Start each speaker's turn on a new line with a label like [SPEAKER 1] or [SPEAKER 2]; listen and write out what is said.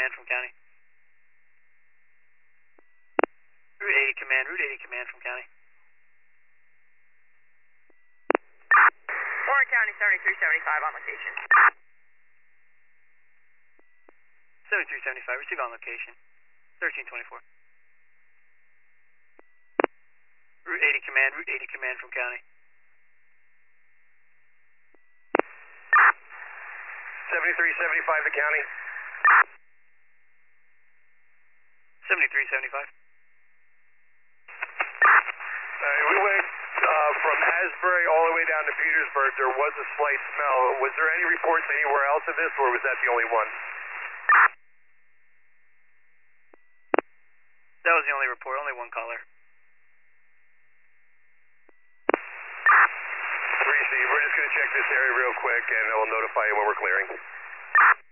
[SPEAKER 1] command from county. Route 80 command, Route 80 command from county.
[SPEAKER 2] Warren County 7375 on location.
[SPEAKER 1] 7375, receive on location. 1324. Route 80 command, Route 80 command from county.
[SPEAKER 3] 7375 to county.
[SPEAKER 1] 7375.
[SPEAKER 3] We went from Asbury all the way down to Petersburg. There was a slight smell. Was there any reports anywhere else of this, or was that the only one?
[SPEAKER 1] That was the only report, only one caller.
[SPEAKER 3] 3C, we're just going to check this area real quick, and we'll notify you when we're clearing.